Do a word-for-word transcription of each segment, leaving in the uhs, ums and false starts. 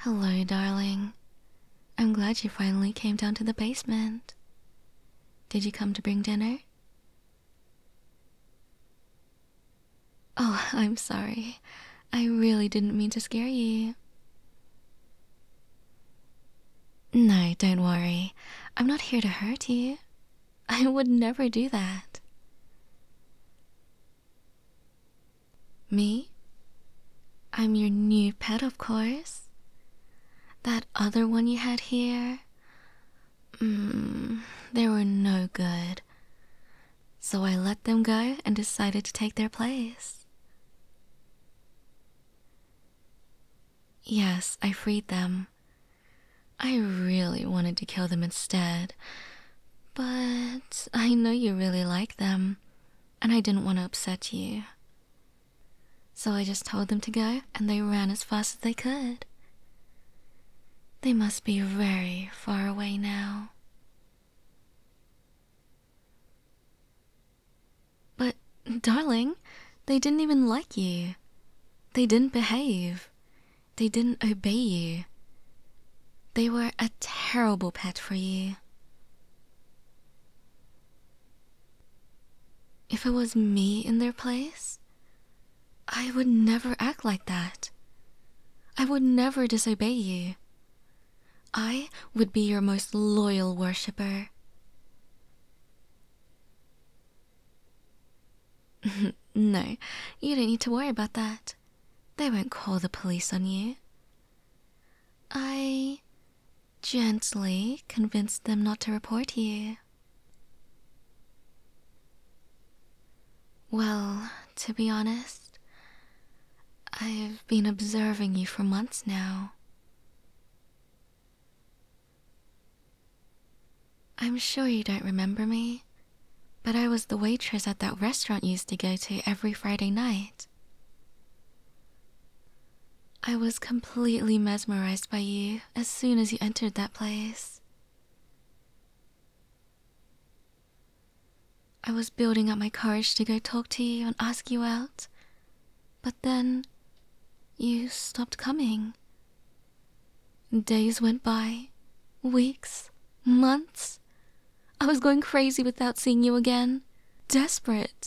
Hello, darling. I'm glad you finally came down to the basement. Did you come to bring dinner? Oh, I'm sorry. I really didn't mean to scare you. No, don't worry. I'm not here to hurt you. I would never do that. Me? I'm your new pet, of course. That other one you had here? Mmm, they were no good. So I let them go and decided to take their place. Yes, I freed them. I really wanted to kill them instead, but I know you really like them, and I didn't want to upset you. So I just told them to go, and they ran as fast as they could. They must be very far away now. But, darling, they didn't even like you. They didn't behave. They didn't obey you. They were a terrible pet for you. If it was me in their place, I would never act like that. I would never disobey you. I would be your most loyal worshipper. No, you don't need to worry about that. They won't call the police on you. I gently convinced them not to report you. Well, to be honest, I've been observing you for months now. I'm sure you don't remember me, but I was the waitress at that restaurant you used to go to every Friday night. I was completely mesmerized by you as soon as you entered that place. I was building up my courage to go talk to you and ask you out, but then you stopped coming. Days went by, weeks, months. I was going crazy without seeing you again, desperate.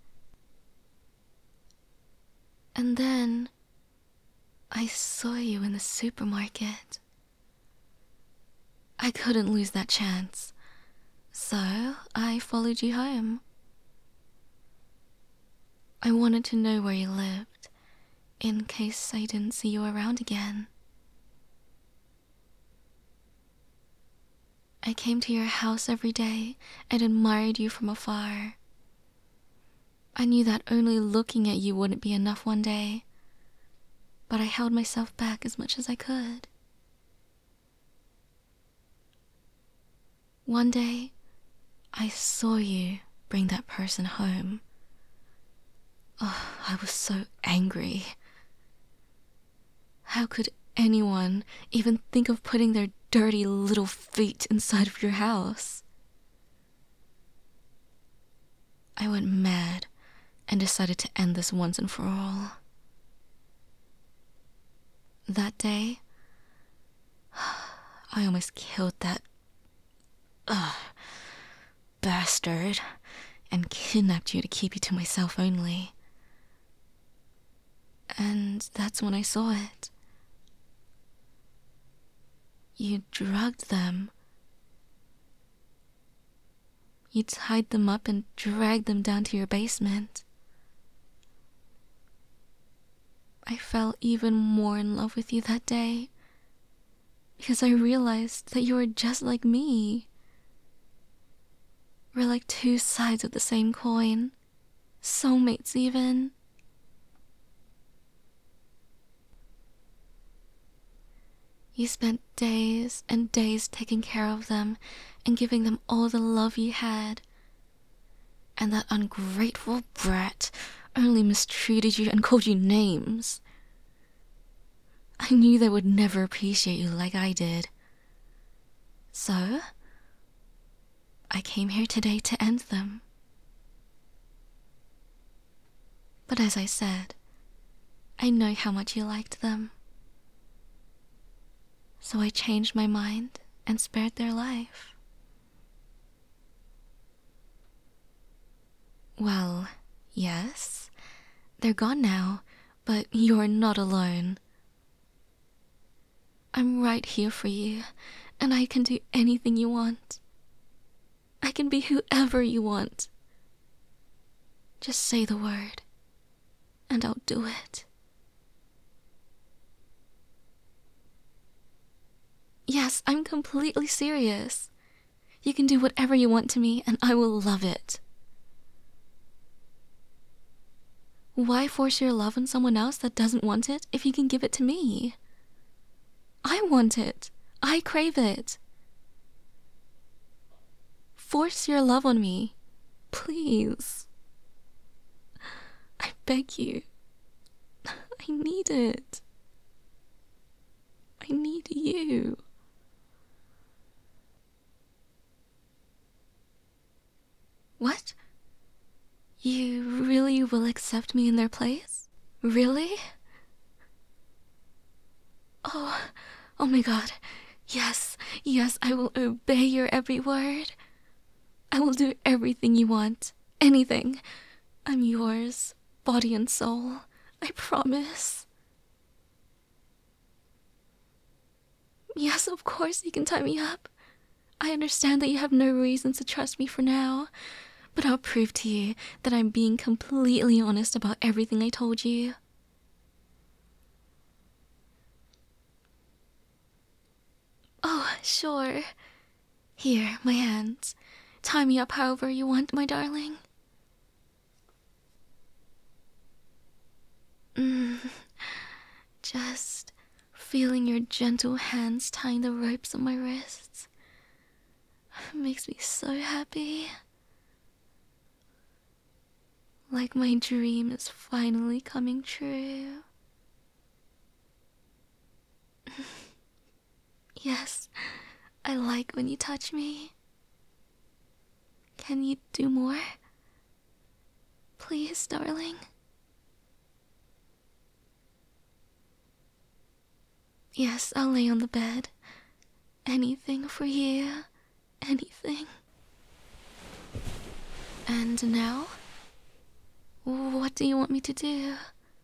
And then I saw you in the supermarket. I couldn't lose that chance, so I followed you home. I wanted to know where you lived, in case I didn't see you around again. I came to your house every day and admired you from afar. I knew that only looking at you wouldn't be enough one day, but I held myself back as much as I could. One day, I saw you bring that person home. Oh, I was so angry. How could anyone even think of putting their dirty little feet inside of your house? I went mad and decided to end this once and for all. That day, I almost killed that ugh, bastard and kidnapped you to keep you to myself only. And that's when I saw it. You drugged them. You tied them up and dragged them down to your basement. I fell even more in love with you that day, because I realized that you were just like me. We're like two sides of the same coin, soulmates even. You spent days and days taking care of them and giving them all the love you had. And that ungrateful brat only mistreated you and called you names. I knew they would never appreciate you like I did. So, I came here today to end them. But as I said, I know how much you liked them. So I changed my mind and spared their life. Well, yes, they're gone now, but you're not alone. I'm right here for you, and I can do anything you want. I can be whoever you want. Just say the word, and I'll do it. Yes, I'm completely serious. You can do whatever you want to me, and I will love it. Why force your love on someone else that doesn't want it if you can give it to me? I want it. I crave it. Force your love on me, please. I beg you. I need it. I need you. What? You really will accept me in their place? Really? Oh, oh my god. Yes, yes, I will obey your every word. I will do everything you want. Anything. I'm yours, body and soul. I promise. Yes, of course you can tie me up. I understand that you have no reason to trust me for now, but I'll prove to you that I'm being completely honest about everything I told you. Oh, sure. Here, my hands. Tie me up however you want, my darling. Mm, just feeling your gentle hands tying the ropes on my wrists makes me so happy. Like my dream is finally coming true. Yes, I like when you touch me. Can you do more? Please, darling. Yes, I'll lay on the bed. Anything for you. Anything. And now? What do you want me to do?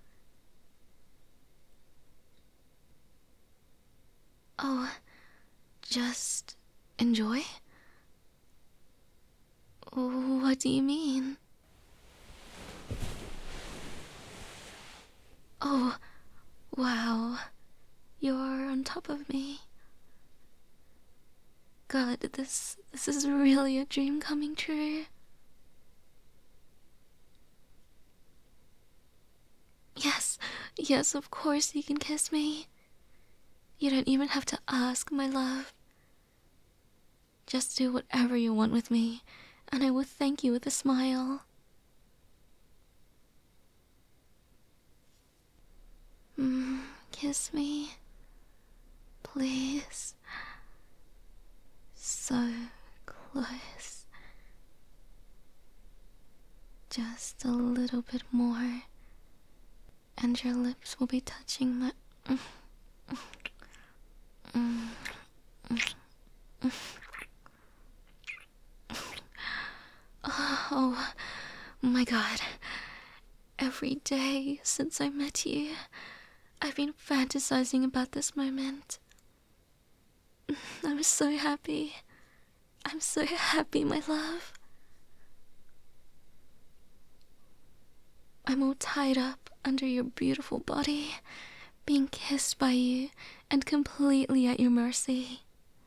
Oh, just enjoy? What do you mean? Oh, wow. You're on top of me. God, this this is really a dream coming true. Yes, yes, of course you can kiss me. You don't even have to ask, my love. Just do whatever you want with me, and I will thank you with a smile. Mm, kiss me. Please. So close. Just a little bit more, and your lips will be touching my... Oh my god. Every day since I met you, I've been fantasizing about this moment. I'm so happy. I'm so happy, my love. I'm all tied up under your beautiful body, being kissed by you and completely at your mercy.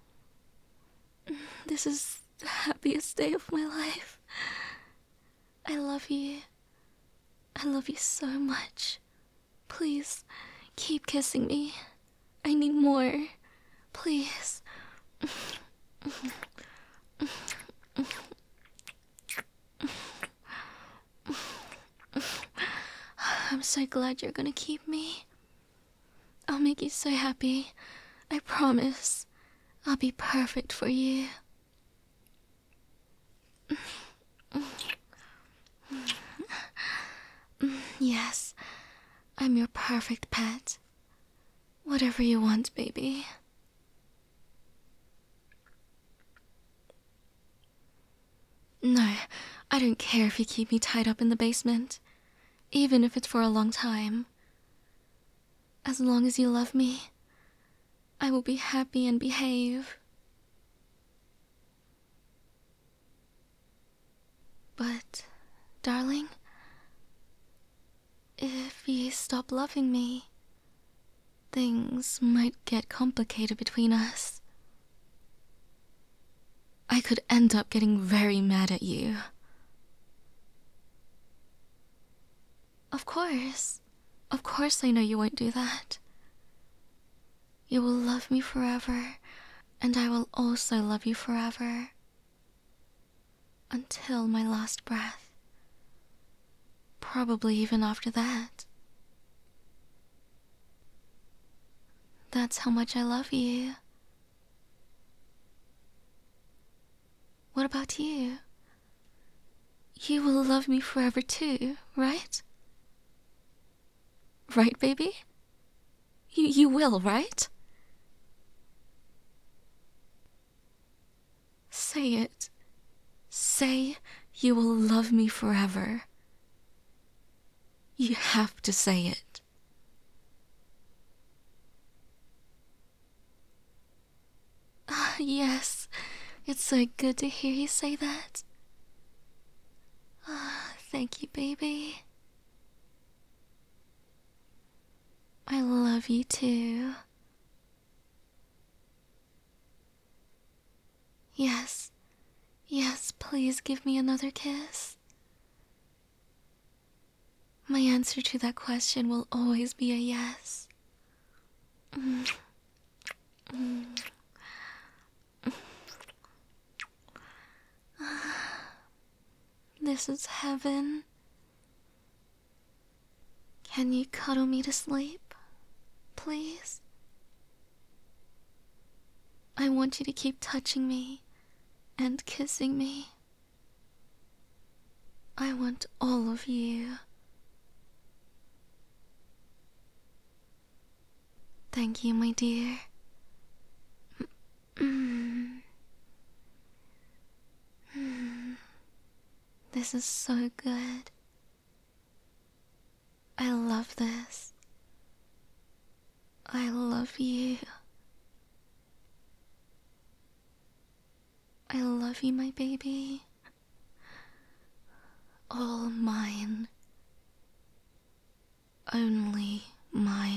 This is the happiest day of my life. I love you. I love you so much. Please, keep kissing me. I need more. Please. I'm so glad you're gonna keep me. I'll make you so happy. I promise. I'll be perfect for you. Yes, I'm your perfect pet. Whatever you want, baby. No, I don't care if you keep me tied up in the basement, even if it's for a long time. As long as you love me, I will be happy and behave. But, darling, if you stop loving me, things might get complicated between us. I could end up getting very mad at you. Of course. Of course I know you won't do that. You will love me forever, and I will also love you forever. Until my last breath. Probably even after that. That's how much I love you. What about you? You will love me forever too, right? Right, baby? You, you will, right? Say it. Say you will love me forever. You have to say it. Ah, yes. It's so good to hear you say that. Ah, thank you, baby. I love you too. Yes. Yes, please give me another kiss. My answer to that question will always be a yes. Mm. Mm. This is heaven. Can you cuddle me to sleep, please? I want you to keep touching me and kissing me. I want all of you. Thank you, my dear. Mm. Mm. This is so good. I love this. I love you. I love you, my baby. All mine. Only mine.